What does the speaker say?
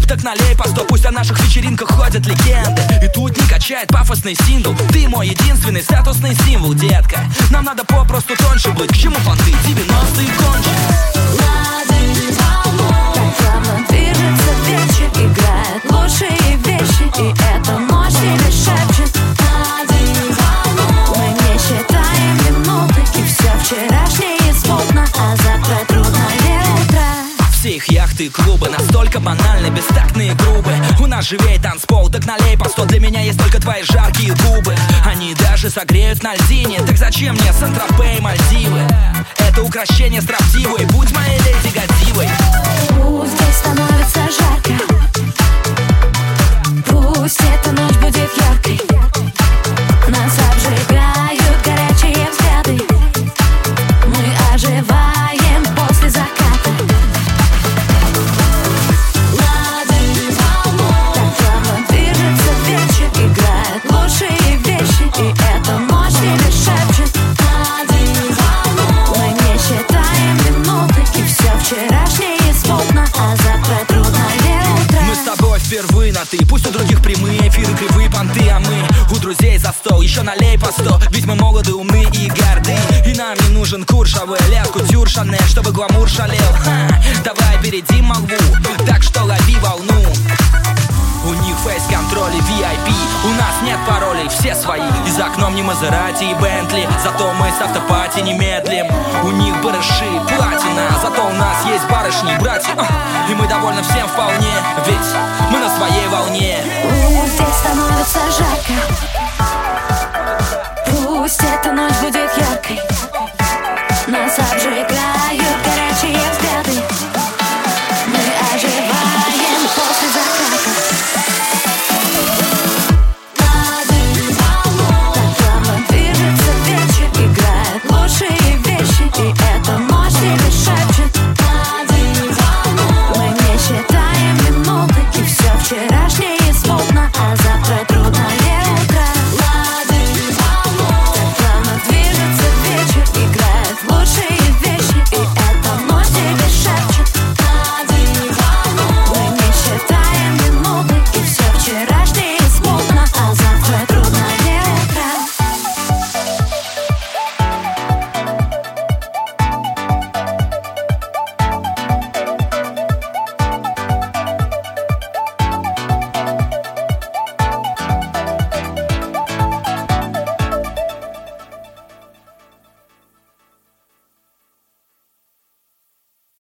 так налей по 100. Пусть о наших вечеринках ходят легенды. И тут не качает пафосный сингл. Ты мой единственный статусный символ, детка. Нам надо попросту тоньше быть. К чему понты? 90-е кончат. Так плавно движется вечер, играет лучшие вещи, и эта ночь тебе шепчет. Мы не считаем минуты, и все вчерашнее смутно, а завтра трудное утро. Все их яхты и клубы настолько банальны, бестактные и грубы. У нас живее танцпол, так налей по 100. Для меня есть только твои жаркие губы. Они даже согреют на льдине. Так зачем мне Сан-Тропе и Мальдивы? Это украшение строптивой. Будь моей леди Годзиллой. Пусть здесь становится жарко, пусть эта ночь будет яркой. Нас обжигают горячие взгляды, мы оживаем после заката. Так плавно движется вечер, играет лучшие вещи, и эта ночь тебе шепчет. Мы не считаем минуты, и все вчерашнее смутно, а завтра трудное утро. Мы с тобой впервые на ты. Пусть у других прямые эфиры, кривые понты, а мы у друзей за стол. Еще налей по 100, ведь мы молоды, умны и горды. И нам не нужен куршавый ляд, кутюр, Шанель, чтобы гламур шалел. Давай опередим молву, так что лови волну. У них фейс-контроль и VIP, у нас нет паролей, все свои. И за окном не Мазерати и Бентли, зато мы с автопати не медлим. У них барыши, платина, зато у нас есть барышни, братья. И мы довольны всем вполне, ведь мы на своей волне. Пусть здесь становится жарко, пусть эта ночь будет яркой.